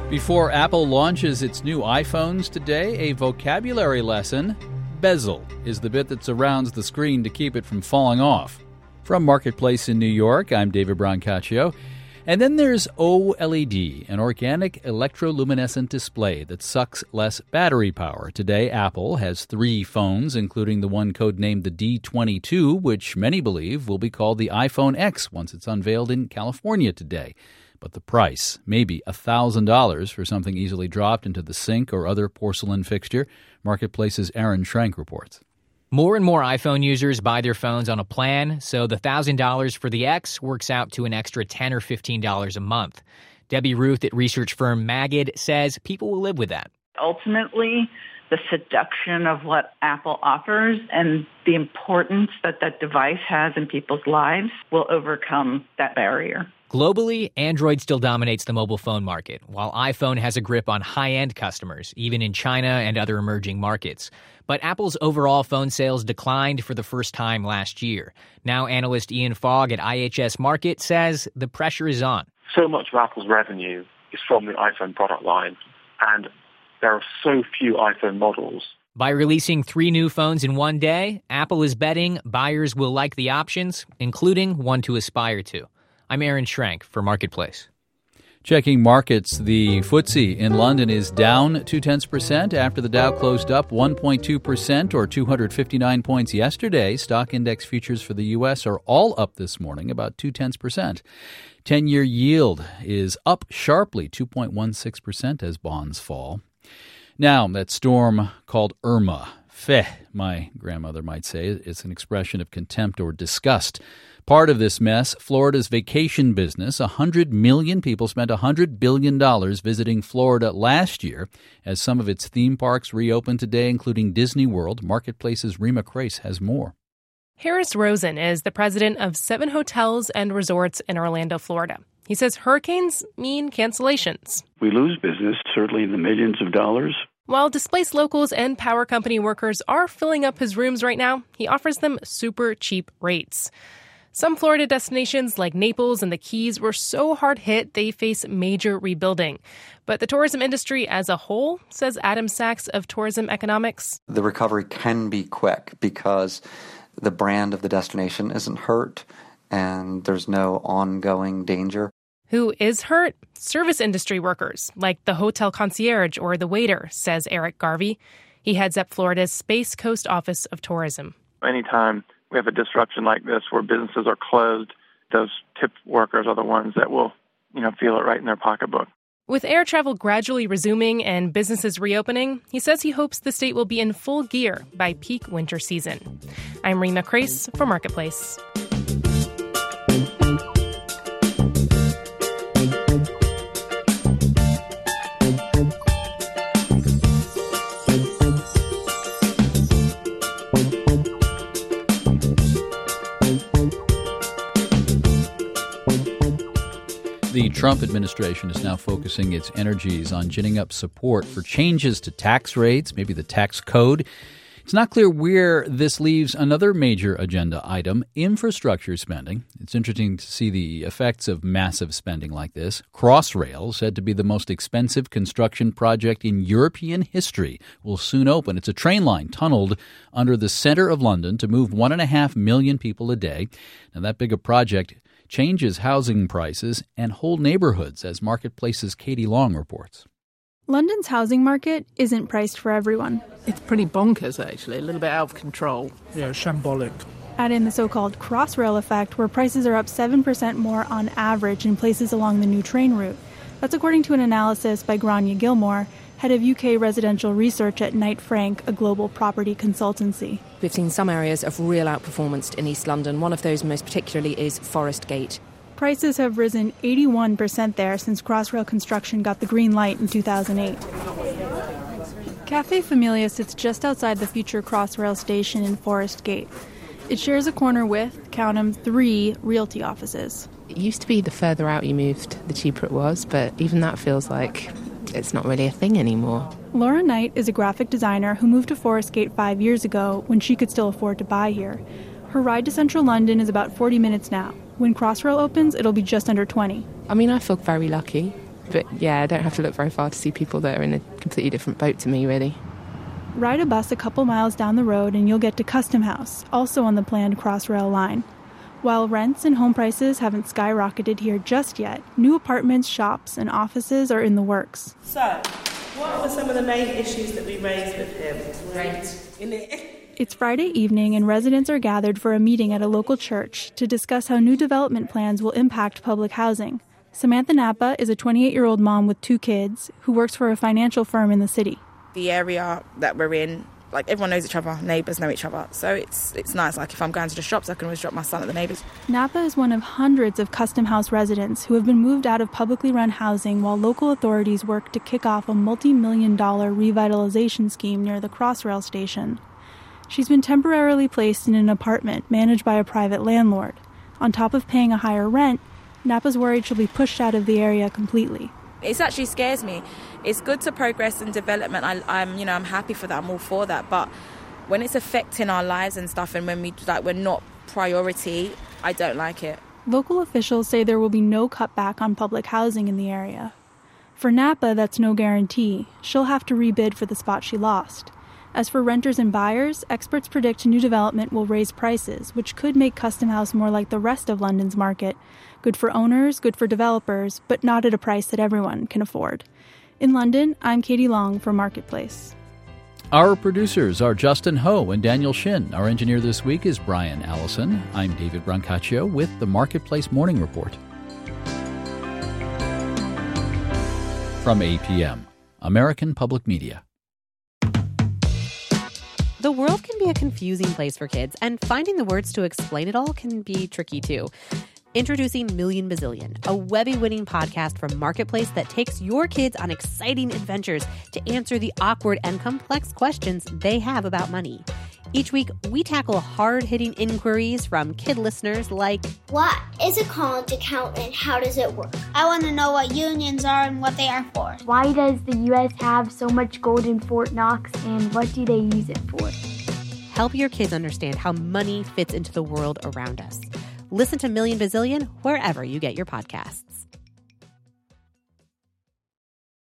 Before Apple launches its new iPhones today, a vocabulary lesson. Bezel is the bit that surrounds the screen to keep it from falling off. From Marketplace in New York, I'm David Brancaccio. And then there's OLED, an organic electroluminescent display that sucks less battery power. Today, Apple has 3 phones, including the one codenamed the D22, which many believe will be called the iPhone X once it's unveiled in California today. But the price, maybe $1,000 for something easily dropped into the sink or other porcelain fixture. Marketplace's Aaron Schrenk reports. More and more iPhone users buy their phones on a plan, so the $1,000 for the X works out to an extra $10 or $15 a month. Debbie Ruth at research firm Magid says people will live with that. Ultimately, the seduction of what Apple offers and the importance that that device has in people's lives will overcome that barrier. Globally, Android still dominates the mobile phone market, while iPhone has a grip on high-end customers, even in China and other emerging markets. But Apple's overall phone sales declined for the first time last year. Now analyst Ian Fogg at IHS Markit says the pressure is on. So much of Apple's revenue is from the iPhone product line, and there are so few iPhone models. By releasing 3 new phones in one day, Apple is betting buyers will like the options, including one to aspire to. I'm Aaron Schrenk for Marketplace. Checking markets, the FTSE in London is down 0.2% after the Dow closed up 1.2% or 259 points yesterday. Stock index futures for the U.S. are all up this morning, about 0.2%. 10-year yield is up sharply, 2.16% as bonds fall. Now, that storm called Irma, my grandmother might say, it's an expression of contempt or disgust. Part of this mess, Florida's vacation business. 100 million people spent $100 billion visiting Florida last year as some of its theme parks reopened today, including Disney World. Marketplace's Rima Crace has more. Harris Rosen is the president of 7 hotels and resorts in Orlando, Florida. He says hurricanes mean cancellations. We lose business, certainly in the millions of dollars. While displaced locals and power company workers are filling up his rooms right now, he offers them super cheap rates. Some Florida destinations like Naples and the Keys were so hard hit they face major rebuilding. But the tourism industry as a whole, says Adam Sachs of Tourism Economics, the recovery can be quick because the brand of the destination isn't hurt and there's no ongoing danger. Who is hurt? Service industry workers, like the hotel concierge or the waiter, says Eric Garvey. He heads up Florida's Space Coast Office of Tourism. Anytime we have a disruption like this where businesses are closed, those tip workers are the ones that will, feel it right in their pocketbook. With air travel gradually resuming and businesses reopening, he says he hopes the state will be in full gear by peak winter season. I'm Rima Crace for Marketplace. The Trump administration is now focusing its energies on ginning up support for changes to tax rates, maybe the tax code. It's not clear where this leaves another major agenda item, infrastructure spending. It's interesting to see the effects of massive spending like this. Crossrail, said to be the most expensive construction project in European history, will soon open. It's a train line tunneled under the center of London to move 1.5 million people a day. Now, that big a project changes housing prices and whole neighborhoods, as Marketplace's Katie Long reports. London's housing market isn't priced for everyone. It's pretty bonkers, actually, a little bit out of control. Yeah, shambolic. Add in the so-called Crossrail effect, where prices are up 7% more on average in places along the new train route. That's according to an analysis by Grania Gilmore, head of UK residential research at Knight Frank, a global property consultancy. We've seen some areas of real outperformance in East London. One of those most particularly is Forest Gate. Prices have risen 81% there since Crossrail construction got the green light in 2008. Cafe Familia sits just outside the future Crossrail station in Forest Gate. It shares a corner with, count 'em, 3 realty offices. It used to be the further out you moved, the cheaper it was, but even that feels like it's not really a thing anymore. Laura Knight is a graphic designer who moved to Forest Gate 5 years ago when she could still afford to buy here. Her ride to central London is about 40 minutes now. When Crossrail opens, it'll be just under 20. I mean, I feel very lucky. But yeah, I don't have to look very far to see people that are in a completely different boat to me, really. Ride a bus a couple miles down the road and you'll get to Custom House, also on the planned Crossrail line. While rents and home prices haven't skyrocketed here just yet, new apartments, shops, and offices are in the works. So, what were some of the main issues that we raised with him? It's Friday evening and residents are gathered for a meeting at a local church to discuss how new development plans will impact public housing. Samantha Napa is a 28-year-old mom with 2 kids who works for a financial firm in the city. The area that we're in, like, everyone knows each other, neighbours know each other, so it's nice. Like, if I'm going to the shops, I can always drop my son at the neighbours. Napa is one of hundreds of Custom House residents who have been moved out of publicly run housing while local authorities work to kick off a multi-million-dollar revitalization scheme near the Crossrail station. She's been temporarily placed in an apartment managed by a private landlord. On top of paying a higher rent, Napa's worried she'll be pushed out of the area completely. It actually scares me. It's good to progress and development. I'm happy for that. I'm all for that. But when it's affecting our lives and stuff, and when we're not priority, I don't like it. Local officials say there will be no cutback on public housing in the area. For Napa, that's no guarantee. She'll have to rebid for the spot she lost. As for renters and buyers, experts predict new development will raise prices, which could make Custom House more like the rest of London's market. Good for owners, good for developers, but not at a price that everyone can afford. In London, I'm Katie Long for Marketplace. Our producers are Justin Ho and Daniel Shin. Our engineer this week is Brian Allison. I'm David Brancaccio with the Marketplace Morning Report. From APM, American Public Media. The world can be a confusing place for kids, and finding the words to explain it all can be tricky too. Introducing Million Bazillion, a Webby-winning podcast from Marketplace that takes your kids on exciting adventures to answer the awkward and complex questions they have about money. Each week, we tackle hard-hitting inquiries from kid listeners like, what is a college account and how does it work? I want to know what unions are and what they are for. Why does the U.S. have so much gold in Fort Knox and what do they use it for? Help your kids understand how money fits into the world around us. Listen to Million Bazillion wherever you get your podcasts.